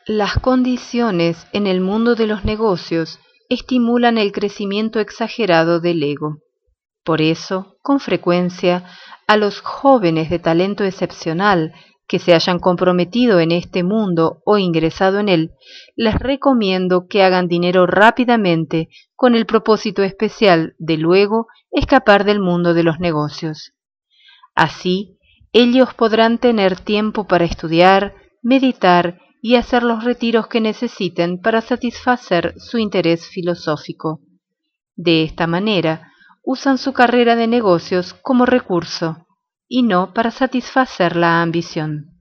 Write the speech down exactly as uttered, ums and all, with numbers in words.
Las condiciones en el mundo de los negocios estimulan el crecimiento exagerado del ego. Por eso, con frecuencia, a los jóvenes de talento excepcional que se hayan comprometido en este mundo o ingresado en él, les recomiendo que hagan dinero rápidamente con el propósito especial de luego escapar del mundo de los negocios. Así, ellos podrán tener tiempo para estudiar, meditar y hacer los retiros que necesiten para satisfacer su interés filosófico. De esta manera, usan su carrera de negocios como recurso y no para satisfacer la ambición.